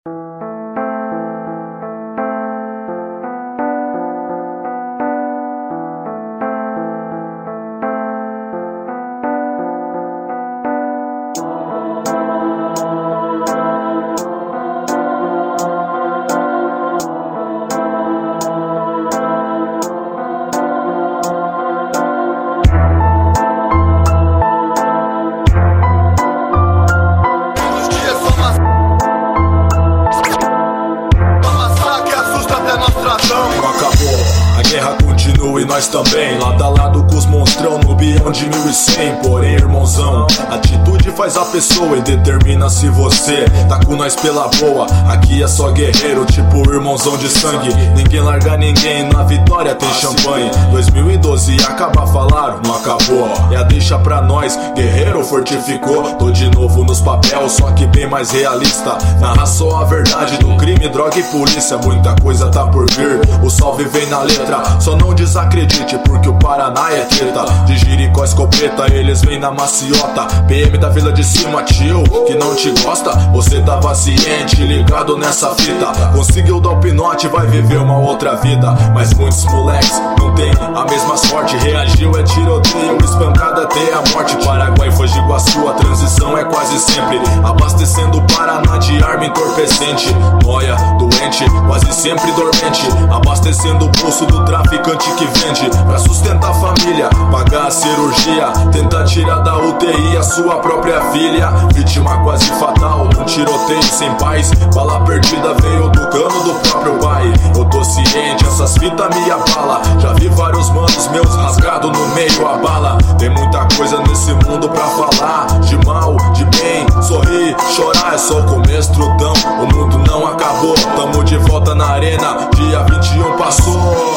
E nós também, lado a lado com os monstrão no bião de 1100. Porém, irmãozão, atitude faz a pessoa e determina se você tá com nós pela boa. Aqui é só guerreiro, tipo irmãozão de sangue. Ninguém larga ninguém, na vitória tem champanhe. 2012 acabar falaram, não acabou. É a deixa pra nós, guerreiro fortificou. Tô de novo nos papel, só que bem mais realista. Narra só a verdade do crime, droga e polícia. Muita coisa tá por vir, o salve vem na letra. Só não desacredite, porque o Paraná é treta. De Jiricó, escopeta, eles vêm na maciota. PM da Vila de Cima, tio, que não te gosta. Você tava ciente, ligado nessa fita. Conseguiu dar o pinote, vai viver uma outra vida. Mas muitos moleques não tem a mesma sorte. Reagiu é tiroteio, espancada até a morte. Paraguai, Foz do Iguaçu, a transição é quase sempre abastecendo o Paraná de arma entorpecente. Noia, doente, quase sempre dormente. Abastecendo o bolso do traficante que vende pra sustentar a família, pagar a cirurgia, tentar tirar da UTI a sua própria filha. Vítima quase fatal, um tiroteio sem paz. Bala perdida veio do cano do próprio pai. Eu tô ciente, essas fitas me abala. Já vi vários manos meus rasgados no meio a bala. Tem muita coisa nesse mundo pra falar, de mal, de bem, sorrir, chorar. É só o começo, trudão, o mundo não acabou. Tamo de volta na arena, dia 21 passou.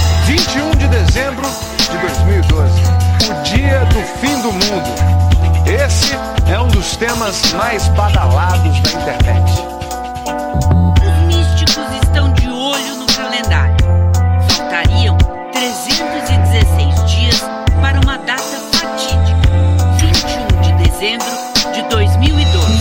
21 de dezembro de 2012, o dia do fim do mundo. Esse é um dos temas mais badalados da internet. Os místicos estão de olho no calendário. Faltariam 316 dias para uma data fatídica, 21 de dezembro de 2012.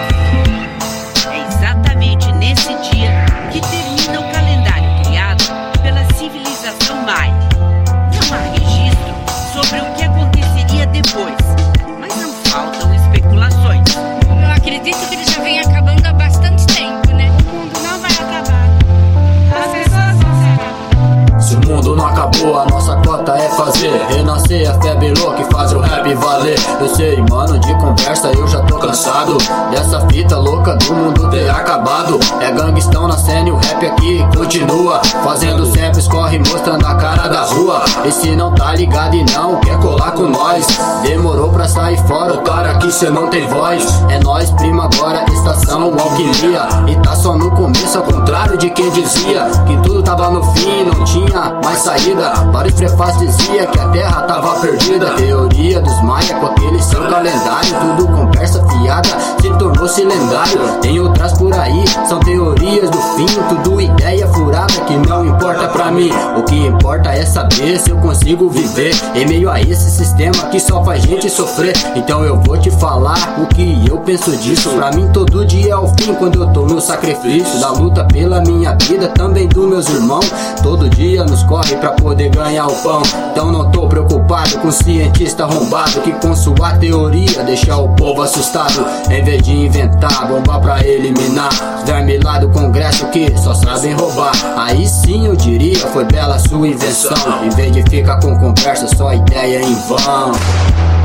É exatamente nesse dia que termina o calendário criado pela civilização maia. Não há registro sobre o que aconteceria depois, mas não faltam especulações. Eu acredito que ele já vem acabando há bastante tempo, né? O mundo não vai acabar. As pessoas vão ser. Se o mundo não acabou, a nossa cota é fazer renascer a febre louca e fazer o rap valer. Eu sei, mano, de conversa eu já tô cansado dessa fita louca do mundo ter acabado. É gangstão na cena e o rap aqui continua, fazendo sempre escorre mostrando a cara da rua. E se não tá ligado e não quer colar com nós, demorou pra sair fora, o cara aqui cê não tem voz. É nós, prima, agora estação alquimia. E tá só no começo, ao contrário de quem dizia que tudo tava no fim, não tinha mais saída. Vários prefácios dizia que a terra tava perdida. Teoria dos maia com aquele seu calendário, tudo conversa fiada, se tornou-se lendário. Tem outras por aí, são teorias do fim, tudo ideia furada que não importa pra mim. O que importa é saber se eu consigo viver em meio a esse sistema que só faz gente sofrer. Então eu vou te falar o que eu penso disso. Pra mim todo dia é o fim quando eu tô no sacrifício da luta pela minha vida, também dos meus irmãos. Todo dia nos corre pra poder ganhar o pão. Então não tô preocupado com cientista arrombado que com sua teoria deixa o povo assustado. Em vez de inventar bomba pra eliminar os vermes lá do congresso que só sabem roubar. Aí sim eu diria foi bela sua invenção, em vez de ficar com conversa só ideia em vão.